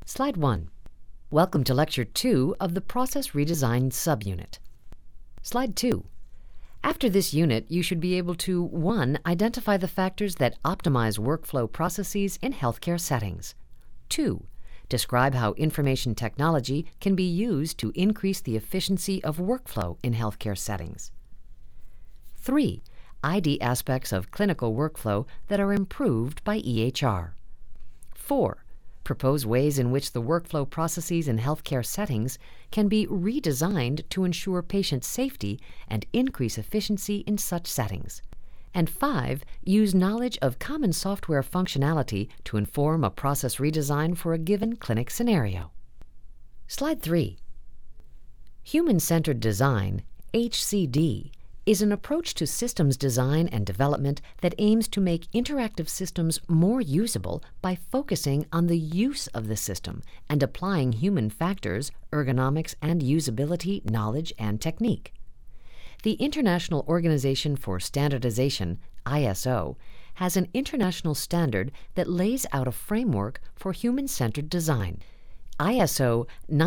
Slide 1. Welcome to Lecture 2 of the Process Redesign subunit. Slide 2. After this unit, you should be able to 1. Identify the factors that optimize workflow processes in healthcare settings. 2. Describe how information technology can be used to increase the efficiency of workflow in healthcare settings. 3. ID aspects of clinical workflow that are improved by EHR. 4. Propose ways in which the workflow processes in healthcare settings can be redesigned to ensure patient safety and increase efficiency in such settings. And 5. Use knowledge of common software functionality to inform a process redesign for a given clinic scenario. Slide 3. Human-centered design, HCD, is an approach to systems design and development that aims to make interactive systems more usable by focusing on the use of the system and applying human factors, ergonomics, and usability, knowledge, and technique. The International Organization for Standardization, ISO, has an international standard that lays out a framework for human-centered design. ISO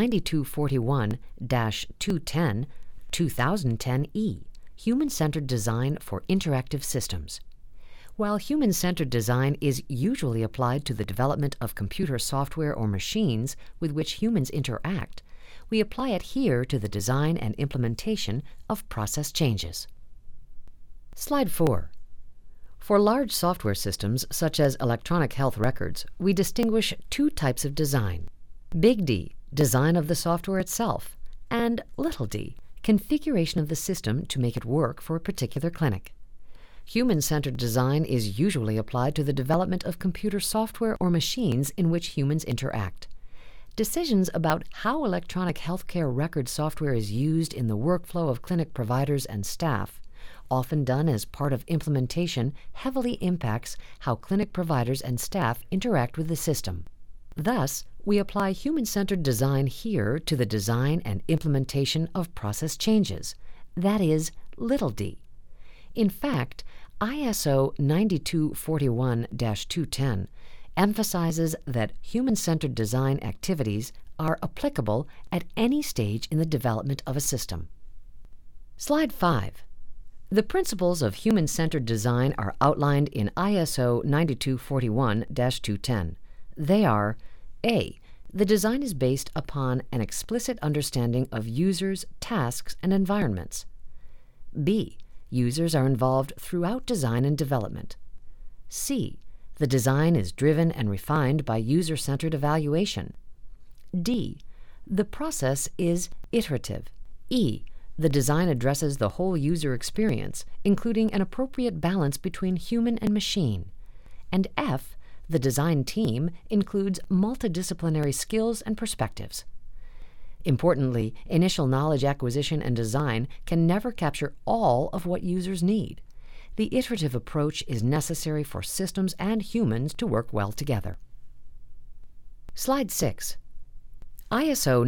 9241-210, 2010E. Human-centered design for interactive systems. While human-centered design is usually applied to the development of computer software or machines with which humans interact, we apply it here to the design and implementation of process changes. Slide 4. For large software systems, such as electronic health records, we distinguish 2 types of design. Big D, design of the software itself, and little d, configuration of the system to make it work for a particular clinic. Human-centered design is usually applied to the development of computer software or machines in which humans interact. Decisions about how electronic healthcare record software is used in the workflow of clinic providers and staff, often done as part of implementation, heavily impacts how clinic providers and staff interact with the system. Thus, we apply human-centered design here to the design and implementation of process changes, that is, little d. In fact, ISO 9241-210 emphasizes that human-centered design activities are applicable at any stage in the development of a system. Slide 5. The principles of human-centered design are outlined in ISO 9241-210. They are: A. The design is based upon an explicit understanding of users, tasks, and environments. B. Users are involved throughout design and development. C. The design is driven and refined by user-centered evaluation. D. The process is iterative. E. The design addresses the whole user experience, including an appropriate balance between human and machine. And F. The design team includes multidisciplinary skills and perspectives. Importantly, initial knowledge acquisition and design can never capture all of what users need. The iterative approach is necessary for systems and humans to work well together. Slide 6. ISO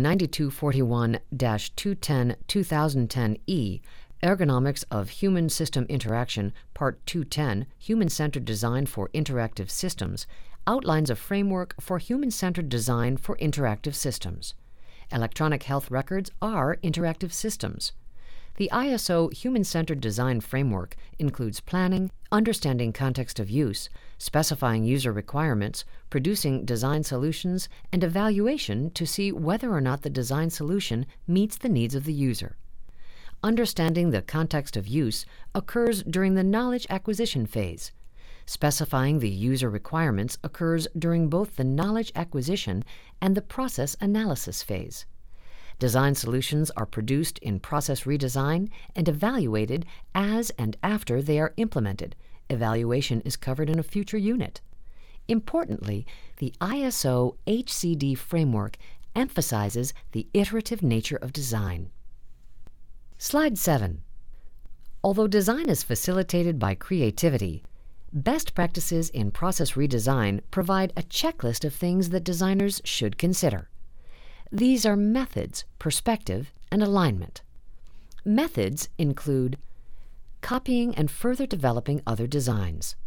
9241-210-2010E, Ergonomics of Human-System Interaction, Part 210, Human-Centered Design for Interactive Systems, outlines a framework for human-centered design for interactive systems. Electronic health records are interactive systems. The ISO Human-Centered Design Framework includes planning, understanding context of use, specifying user requirements, producing design solutions, and evaluation to see whether or not the design solution meets the needs of the user. Understanding the context of use occurs during the knowledge acquisition phase. Specifying the user requirements occurs during both the knowledge acquisition and the process analysis phase. Design solutions are produced in process redesign and evaluated as and after they are implemented. Evaluation is covered in a future unit. Importantly, the ISO HCD framework emphasizes the iterative nature of design. Slide 7. Although design is facilitated by creativity, best practices in process redesign provide a checklist of things that designers should consider. These are methods, perspective, and alignment. Methods include copying and further developing other designs,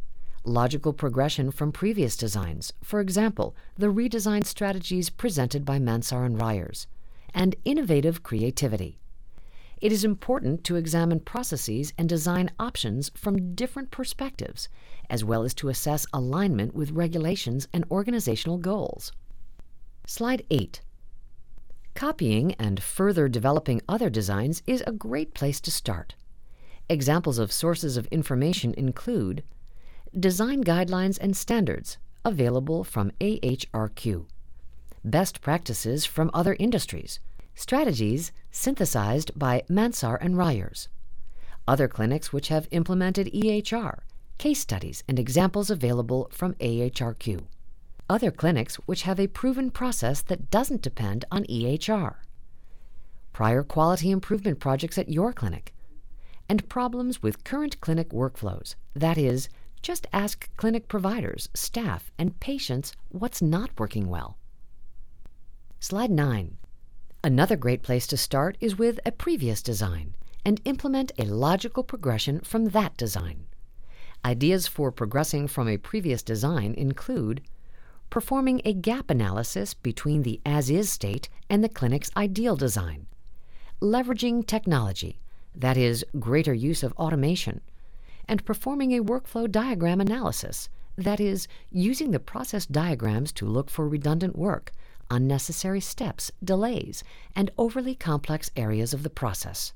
logical progression from previous designs, for example, the redesign strategies presented by Mansar and Ryers, and innovative creativity. It is important to examine processes and design options from different perspectives, as well as to assess alignment with regulations and organizational goals. Slide 8. Copying and further developing other designs is a great place to start. Examples of sources of information include design guidelines and standards available from AHRQ, best practices from other industries, strategies synthesized by Mansar and Ryers, other clinics which have implemented EHR, case studies and examples available from AHRQ, other clinics which have a proven process that doesn't depend on EHR, prior quality improvement projects at your clinic, and problems with current clinic workflows. That is, just ask clinic providers, staff, and patients what's not working well. Slide 9. Another great place to start is with a previous design and implement a logical progression from that design. Ideas for progressing from a previous design include performing a gap analysis between the as-is state and the clinic's ideal design, leveraging technology, that is, greater use of automation, and performing a workflow diagram analysis, that is, using the process diagrams to look for redundant work, unnecessary steps, delays, and overly complex areas of the process.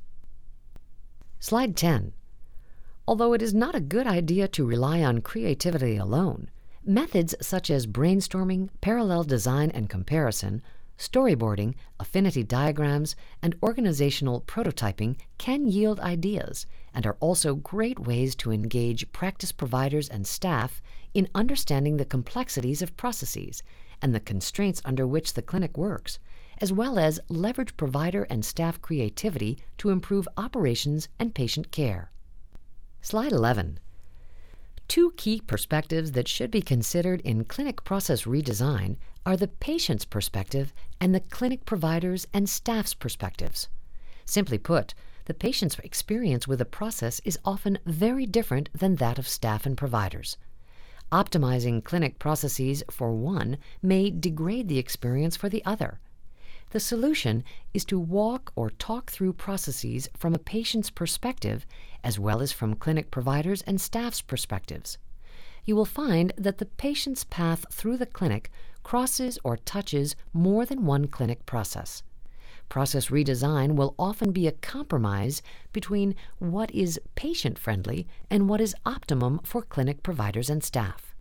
Slide 10. Although it is not a good idea to rely on creativity alone, methods such as brainstorming, parallel design and comparison, storyboarding, affinity diagrams, and organizational prototyping can yield ideas and are also great ways to engage practice providers and staff in understanding the complexities of processes and the constraints under which the clinic works, as well as leverage provider and staff creativity to improve operations and patient care. Slide 11. Two key perspectives that should be considered in clinic process redesign are the patient's perspective and the clinic providers and staff's perspectives. Simply put, the patient's experience with a process is often very different than that of staff and providers. Optimizing clinic processes for one may degrade the experience for the other. The solution is to walk or talk through processes from a patient's perspective as well as from clinic providers and staff's perspectives. You will find that the patient's path through the clinic crosses or touches more than one clinic process. Process redesign will often be a compromise between what is patient-friendly and what is optimum for clinic providers and staff.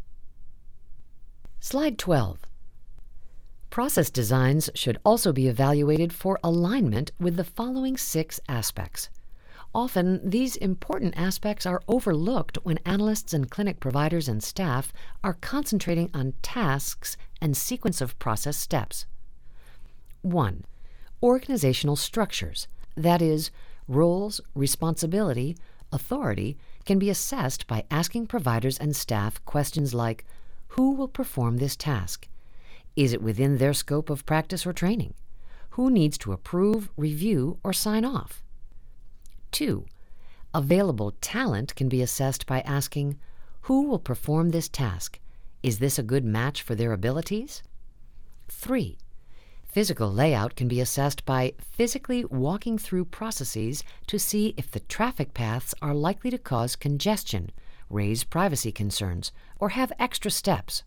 Slide 12. Process designs should also be evaluated for alignment with the following 6 aspects. Often, these important aspects are overlooked when analysts and clinic providers and staff are concentrating on tasks and sequence of process steps. 1. Organizational structures, that is, roles, responsibility, authority, can be assessed by asking providers and staff questions like, who will perform this task? Is it within their scope of practice or training? Who needs to approve, review, or sign off? 2. Available talent can be assessed by asking, who will perform this task? Is this a good match for their abilities? 3. Physical layout can be assessed by physically walking through processes to see if the traffic paths are likely to cause congestion, raise privacy concerns, or have extra steps.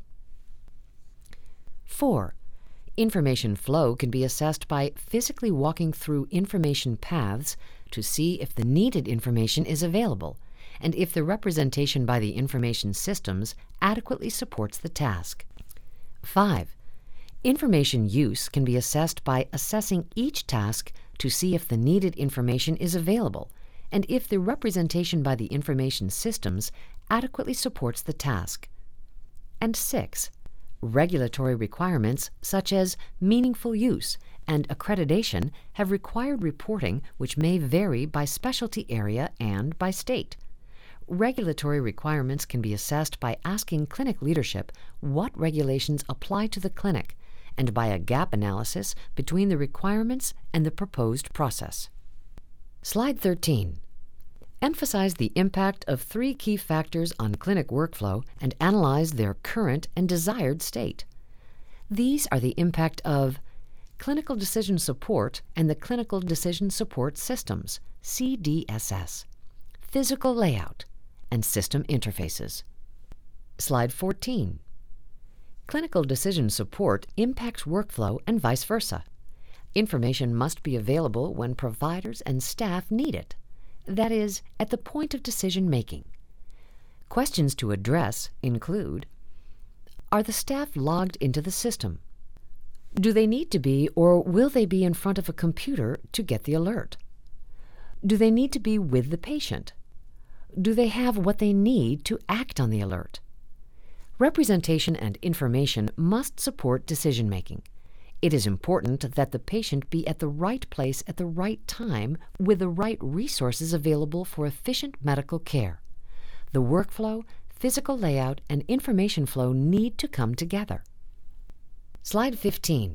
4. Information flow can be assessed by physically walking through information paths to see if the needed information is available and if the representation by the information systems adequately supports the task. 5. Information use can be assessed by assessing each task to see if the needed information is available and if the representation by the information systems adequately supports the task. And 6. Regulatory requirements such as meaningful use and accreditation have required reporting which may vary by specialty area and by state. Regulatory requirements can be assessed by asking clinic leadership what regulations apply to the clinic and by a gap analysis between the requirements and the proposed process. Slide 13. Emphasize the impact of 3 key factors on clinic workflow and analyze their current and desired state. These are the impact of clinical decision support and the clinical decision support systems, CDSS, physical layout, and system interfaces. Slide 14. Clinical decision support impacts workflow and vice versa. Information must be available when providers and staff need it, that is, at the point of decision making. Questions to address include: are the staff logged into the system? Do they need to be, or will they be in front of a computer to get the alert? Do they need to be with the patient? Do they have what they need to act on the alert? Representation and information must support decision-making. It is important that the patient be at the right place at the right time with the right resources available for efficient medical care. The workflow, physical layout, and information flow need to come together. Slide 15.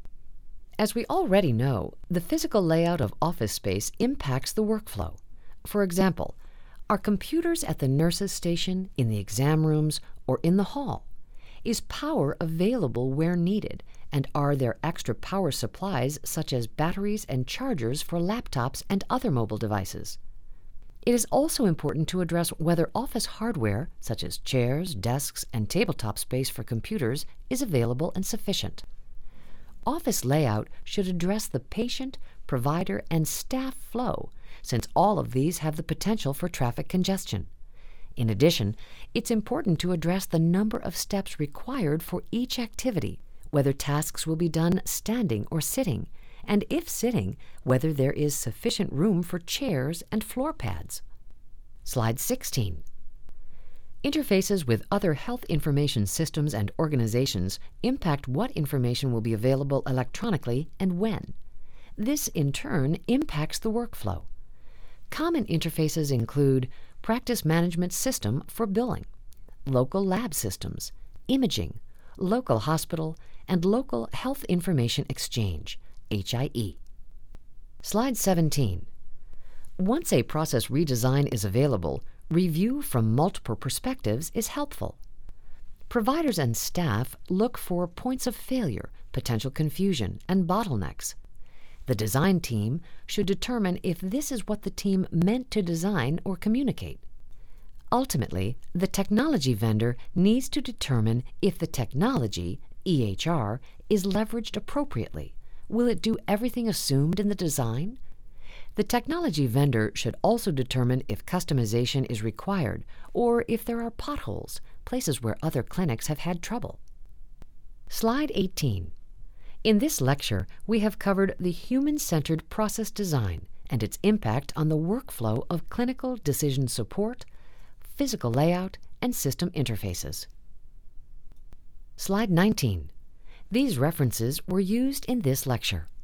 As we already know, the physical layout of office space impacts the workflow. For example, are computers at the nurse's station, in the exam rooms, or in the hall? Is power available where needed, and are there extra power supplies such as batteries and chargers for laptops and other mobile devices? It is also important to address whether office hardware, such as chairs, desks, and tabletop space for computers, is available and sufficient. Office layout should address the patient, provider, and staff flow, since all of these have the potential for traffic congestion. In addition, it's important to address the number of steps required for each activity, whether tasks will be done standing or sitting, and if sitting, whether there is sufficient room for chairs and floor pads. Slide 16. Interfaces with other health information systems and organizations impact what information will be available electronically and when. This, in turn, impacts the workflow. Common interfaces include practice management system for billing, local lab systems, imaging, local hospital, and local health information exchange, HIE. Slide 17. Once a process redesign is available, review from multiple perspectives is helpful. Providers and staff look for points of failure, potential confusion, and bottlenecks. The design team should determine if this is what the team meant to design or communicate. Ultimately, the technology vendor needs to determine if the technology, EHR, is leveraged appropriately. Will it do everything assumed in the design? The technology vendor should also determine if customization is required or if there are potholes, places where other clinics have had trouble. Slide 18. In this lecture, we have covered the human-centered process design and its impact on the workflow of clinical decision support, physical layout, and system interfaces. Slide 19. These references were used in this lecture.